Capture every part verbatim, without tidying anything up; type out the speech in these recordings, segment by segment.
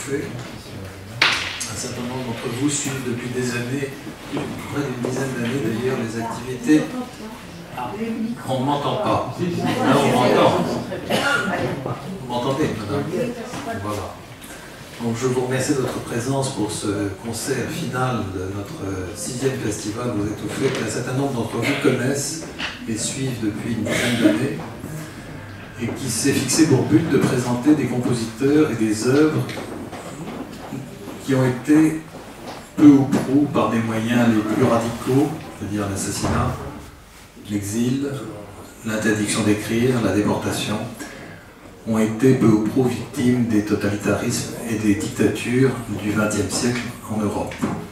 étouffé. Un certain nombre d'entre vous suivent depuis des années, près d'une dizaine d'années d'ailleurs, les activités. Ah, on ne m'entend pas. Là, on m'entend. Vous m'entendez, madame? Voilà. Donc, je vous remercie de votre présence pour ce concert final de notre sixième festival Vous étouffez, qu'un certain nombre d'entre vous connaissent et suivent depuis une dizaine d'années, et qui s'est fixé pour but de présenter des compositeurs et des œuvres qui ont été peu ou prou, par des moyens les plus radicaux, c'est-à-dire l'assassinat, l'exil, l'interdiction d'écrire, la déportation, ont été peu ou prou victimes des totalitarismes et des dictatures du vingtième siècle en Europe.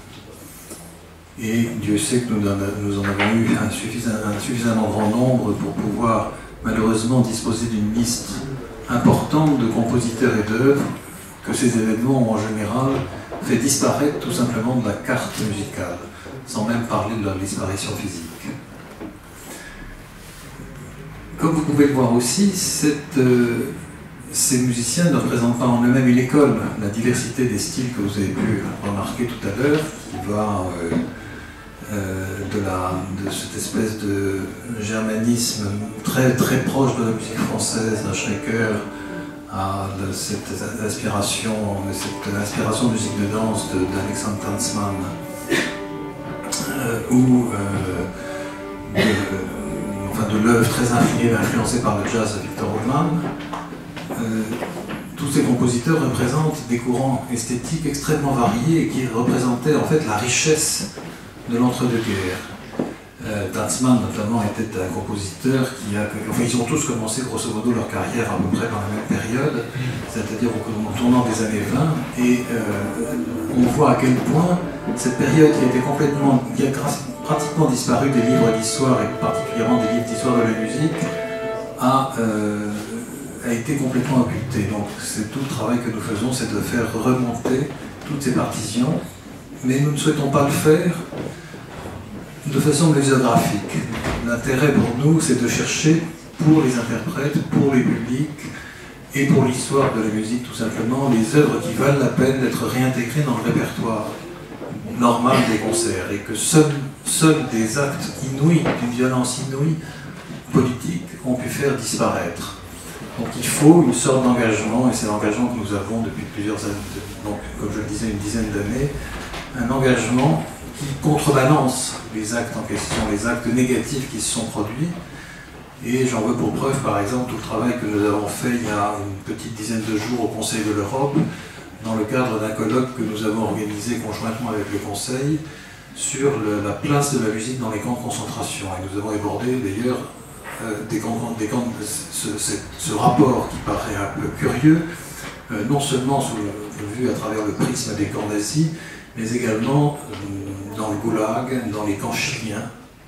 Et Dieu sait que nous en, nous en avons eu un, suffisant, un suffisamment grand nombre pour pouvoir malheureusement disposer d'une liste importante de compositeurs et d'œuvres que ces événements ont en général fait disparaître tout simplement de la carte musicale, sans même parler de leur disparition physique. Comme vous pouvez le voir aussi, cette, euh, ces musiciens ne représentent pas en eux-mêmes une école. La diversité des styles que vous avez pu remarquer tout à l'heure, qui va euh, euh, de, la, de cette espèce de germanisme très, très proche de la musique française, d'un Schrecker, à de cette inspiration, cette inspiration musique de danse d'Alexandre Tanzmann, euh, ou euh, de, enfin de l'œuvre très influencée par le jazz de Victor Ullmann. Euh, tous ces compositeurs représentent des courants esthétiques extrêmement variés et qui représentaient en fait la richesse de l'entre-deux-guerres. Euh, Tanzmann notamment était un compositeur qui a... Enfin, ils ont tous commencé grosso modo leur carrière à peu près dans la même période, c'est-à-dire au tournant des années vingt, et euh, on voit à quel point cette période qui a été complètement... qui a pratiquement disparu des livres d'histoire, et particulièrement des livres d'histoire de la musique, a, euh, a été complètement occultée. Donc c'est tout le travail que nous faisons, c'est de faire remonter toutes ces partitions, mais nous ne souhaitons pas le faire de façon muséographique. L'intérêt pour nous, c'est de chercher pour les interprètes, pour les publics et pour l'histoire de la musique tout simplement, les œuvres qui valent la peine d'être réintégrées dans le répertoire normal des concerts, et que seuls, seuls des actes inouïs, d'une violence inouïe politique, ont pu faire disparaître. Donc il faut une sorte d'engagement, et c'est l'engagement que nous avons depuis plusieurs années, donc comme je le disais, une dizaine d'années, un engagement qui contrebalance les actes en question, les actes négatifs qui se sont produits. Et j'en veux pour preuve, par exemple, tout le travail que nous avons fait il y a une petite dizaine de jours au Conseil de l'Europe, dans le cadre d'un colloque que nous avons organisé conjointement avec le Conseil, sur le, la place de la musique dans les camps de concentration. Et nous avons abordé d'ailleurs euh, des camps, des camps, ce, ce, ce rapport qui paraît un peu curieux, euh, non seulement sous le, vu à travers le prisme des camps nazis, mais également euh, dans le goulag, dans les camps chiliens,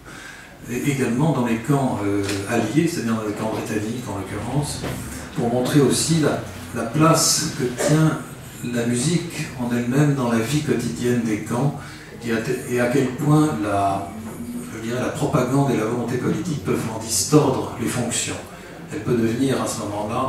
et également dans les camps euh, alliés, c'est-à-dire dans les camps britanniques en l'occurrence, pour montrer aussi la, la place que tient la musique en elle-même dans la vie quotidienne des camps, et à, et à quel point la, je dirais, la propagande et la volonté politique peuvent en distordre les fonctions. Elle peut devenir à ce moment-là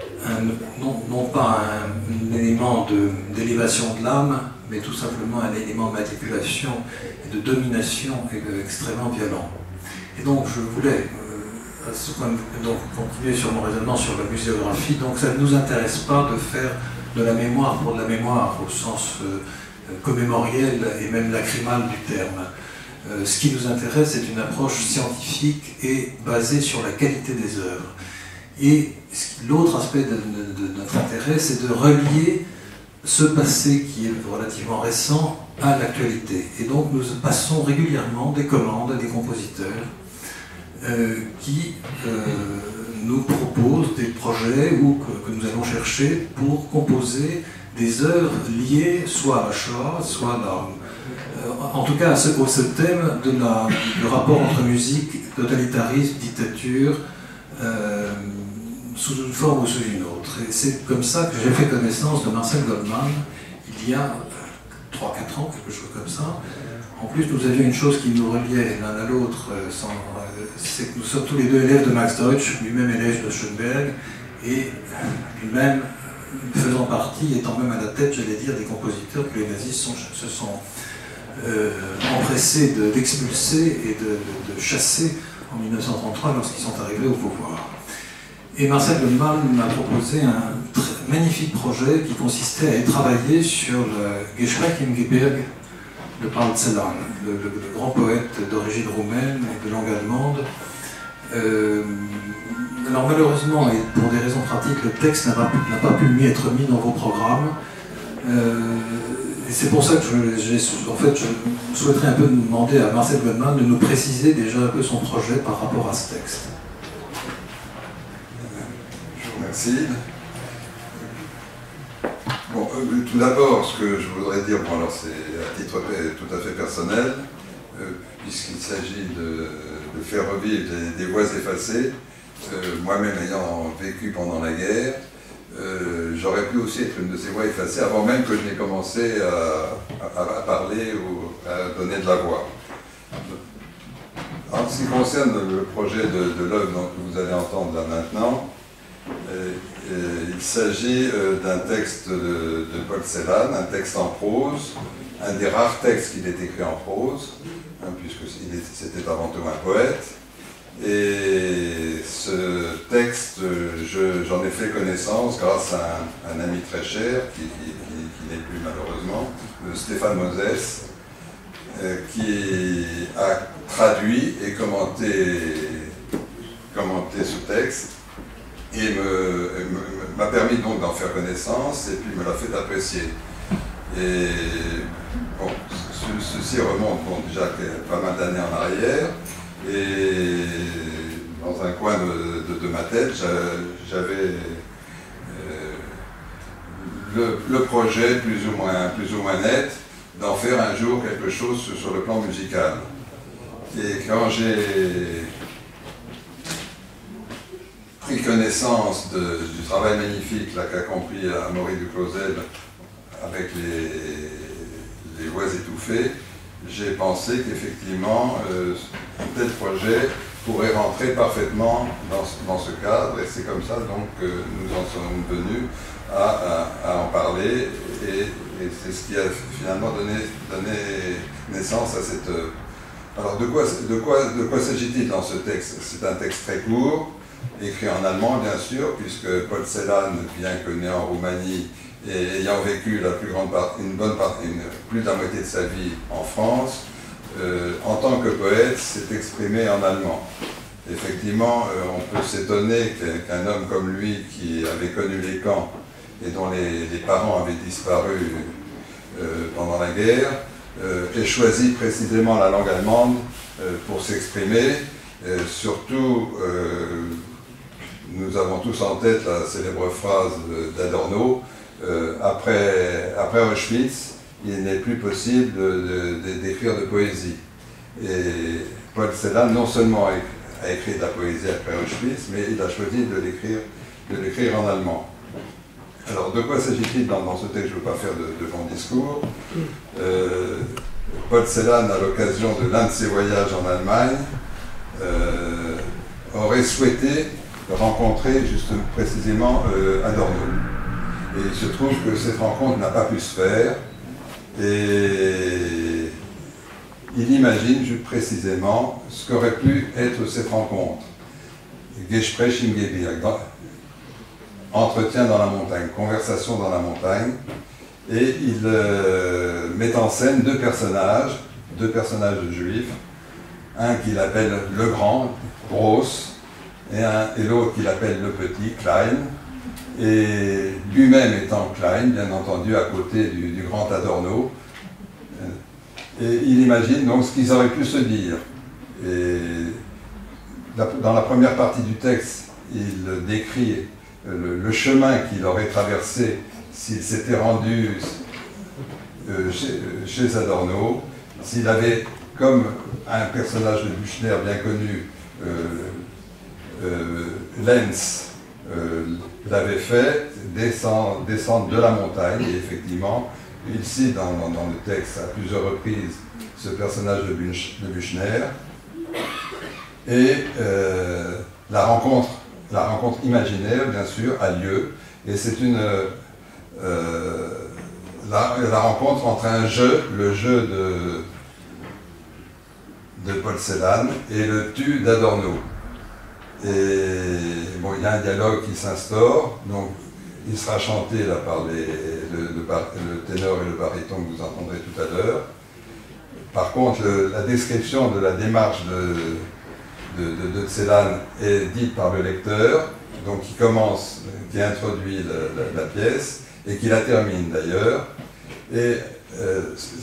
Un, non, non pas un, un élément d'élévation de, de l'âme, mais tout simplement un élément de manipulation et de domination extrêmement violent. Et donc je voulais euh, à ce point, donc, continuer sur mon raisonnement sur la muséographie. Donc ça ne nous intéresse pas de faire de la mémoire pour de la mémoire au sens euh, commémoriel et même lacrymal du terme. Euh, ce qui nous intéresse, c'est une approche scientifique et basée sur la qualité des œuvres. Et l'autre aspect de, de, de notre intérêt, c'est de relier ce passé qui est relativement récent à l'actualité. Et donc nous passons régulièrement des commandes à des compositeurs euh, qui euh, nous proposent des projets ou que, que nous allons chercher pour composer des œuvres liées soit à la Shoah, soit à la, euh, en tout cas à ce, au ce thème de la, du rapport entre musique, totalitarisme, dictature, euh, sous une forme ou sous une autre. Et c'est comme ça que j'ai fait connaissance de Marcel Goldman il y a trois quatre ans, quelque chose comme ça. En plus, nous avions une chose qui nous reliait l'un à l'autre, c'est que nous sommes tous les deux élèves de Max Deutsch, lui-même élève de Schoenberg, et lui-même faisant partie, étant même à la tête, j'allais dire, des compositeurs que les nazis sont, se sont euh, empressés d'expulser et de, de, de chasser en mille neuf cent trente-trois lorsqu'ils sont arrivés au pouvoir. Et Marcel Goldman m'a proposé un très magnifique projet qui consistait à travailler sur le Gespräch im Gebirge de Paul Celan, le, le, le grand poète d'origine roumaine et de langue allemande. Euh, alors malheureusement, et pour des raisons pratiques, le texte n'a pas, pas pu être mis dans vos programmes. Euh, et c'est pour ça que je, en fait, je souhaiterais un peu demander à Marcel Goldman de nous préciser déjà un peu son projet par rapport à ce texte. Je vous remercie. Bon, euh, tout d'abord, ce que je voudrais dire, bon, alors c'est à titre tout à fait personnel, euh, puisqu'il s'agit de, de faire revivre des, des voix effacées. Euh, Moi-même ayant vécu pendant la guerre, euh, j'aurais pu aussi être une de ces voix effacées avant même que je n'ai commencé à, à, à parler ou à donner de la voix. En ce qui concerne le projet de, de l'œuvre que vous allez entendre là maintenant, euh, euh, il s'agit euh, d'un texte de, de Paul Celan, un texte en prose, un des rares textes qu'il ait écrit en prose, hein, puisque c'était avant tout un poète. Et ce texte, j'en ai fait connaissance grâce à un, un ami très cher, qui, qui, qui, qui n'est plus malheureusement, Stéphane Moses, euh, qui a traduit et commenté, commenté ce texte, et m'a permis donc d'en faire connaissance, et puis me l'a fait apprécier. Et bon, ce, ceci remonte bon, déjà pas mal d'années en arrière, et dans un coin de, de, de ma tête, j'avais euh, le, le projet plus ou moins, plus ou moins net d'en faire un jour quelque chose sur, sur le plan musical. Et quand j'ai pris connaissance de, du travail magnifique qu'a accompli Amaury Duclosel avec les, les voix étouffées, j'ai pensé qu'effectivement, euh, un tel projet pourrait rentrer parfaitement dans ce, dans ce cadre, et c'est comme ça donc que nous en sommes venus à, à, à en parler, et, et c'est ce qui a finalement donné, donné naissance à cette œuvre. Alors de quoi, de quoi, de quoi s'agit-il dans ce texte? C'est un texte très court, écrit en allemand bien sûr, puisque Paul Celan, bien que né en Roumanie, et ayant vécu la plus grande part, une bonne partie, une, plus de la moitié de sa vie en France, euh, en tant que poète, s'est exprimé en allemand. Effectivement, euh, on peut s'étonner qu'un homme comme lui, qui avait connu les camps et dont les, les parents avaient disparu euh, pendant la guerre, euh, ait choisi précisément la langue allemande euh, pour s'exprimer. Euh, surtout, euh, nous avons tous en tête la célèbre phrase d'Adorno, Euh, après, après Auschwitz, il n'est plus possible d'écrire de, de, de poésie. Et Paul Celan, non seulement a, a écrit de la poésie après Auschwitz, mais il a choisi de l'écrire en allemand. Alors, de quoi s'agit-il dans, dans ce texte? Je ne veux pas faire de, de long discours. Euh, Paul Celan, à l'occasion de l'un de ses voyages en Allemagne, euh, aurait souhaité rencontrer justement précisément euh, Adorno. Et il se trouve que cette rencontre n'a pas pu se faire, et il imagine précisément ce qu'aurait pu être cette rencontre. Gespräch im Gebirge, entretien dans la montagne, conversation dans la montagne, et il euh, met en scène deux personnages, deux personnages juifs, un qu'il appelle le grand, Gross, et, et l'autre qu'il appelle le petit, Klein. Et lui-même étant Klein, bien entendu, à côté du, du grand Adorno. Et il imagine donc ce qu'ils auraient pu se dire. Et dans la première partie du texte, il décrit le, le chemin qu'il aurait traversé s'il s'était rendu euh, chez, chez Adorno, s'il avait, comme un personnage de Büchner bien connu, euh, euh, Lenz, Euh, l'avait fait, descendre, descendre de la montagne, et effectivement, il cite dans, dans, dans le texte à plusieurs reprises ce personnage de, Buch, de Büchner, et euh, la, rencontre, la rencontre imaginaire, bien sûr, a lieu, et c'est une, euh, la, la rencontre entre un jeu, le jeu de, de Paul Celan, et le tu d'Adorno. Et bon, il y a un dialogue qui s'instaure, donc il sera chanté là par les, le, le, le ténor et le baryton que vous entendrez tout à l'heure. Par contre, le, la description de la démarche de, de, de, de Celan est dite par le lecteur, donc qui commence, qui introduit la, la, la pièce et qui la termine d'ailleurs. Et euh,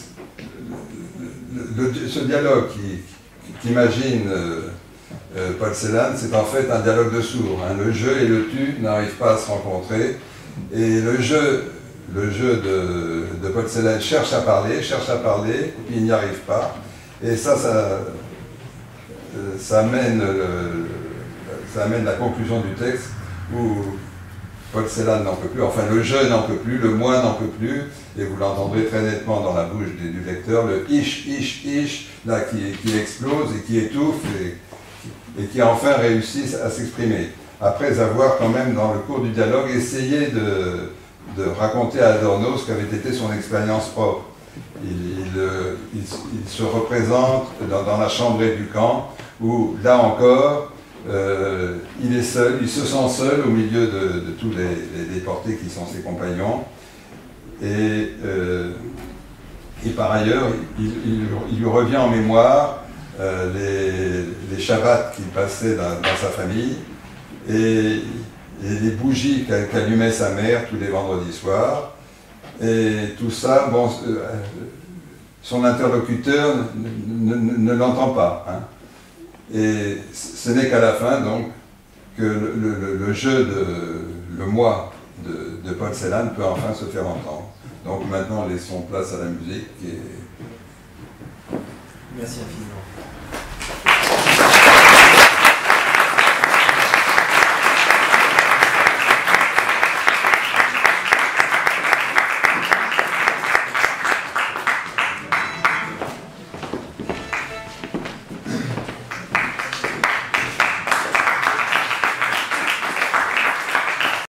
le, le, ce dialogue qui, qui imagine euh, euh, Paul Celan, c'est en fait un dialogue de sourds. Hein. Le je et le tu n'arrivent pas à se rencontrer. Et le jeu, le jeu de, de Paul Celan cherche à parler, cherche à parler, et puis il n'y arrive pas. Et ça, ça, ça, amène le, ça amène la conclusion du texte où Paul Celan n'en peut plus, enfin le je n'en peut plus, le moi n'en peut plus, et vous l'entendrez très nettement dans la bouche du, du lecteur, le ish, ish, ish, là qui, qui explose et qui étouffe et, et qui enfin réussit à s'exprimer. Après avoir quand même dans le cours du dialogue essayé de, de raconter à Adorno ce qu'avait été son expérience propre. Il, il, il, il se représente dans, dans la chambrée du camp où là encore euh, il est seul, il se sent seul au milieu de, de tous les, les déportés qui sont ses compagnons et, euh, et par ailleurs il, il, il lui revient en mémoire euh, les, les Shabbats qu'il passait dans, dans sa famille. Et, et les bougies qu'allumait sa mère tous les vendredis soirs. Et tout ça, bon, euh, son interlocuteur ne, ne, ne l'entend pas. Hein. Et ce n'est qu'à la fin, donc, que le, le, le jeu de le moi de, de Paul Celan peut enfin se faire entendre. Donc maintenant, laissons place à la musique. Et... Merci infiniment.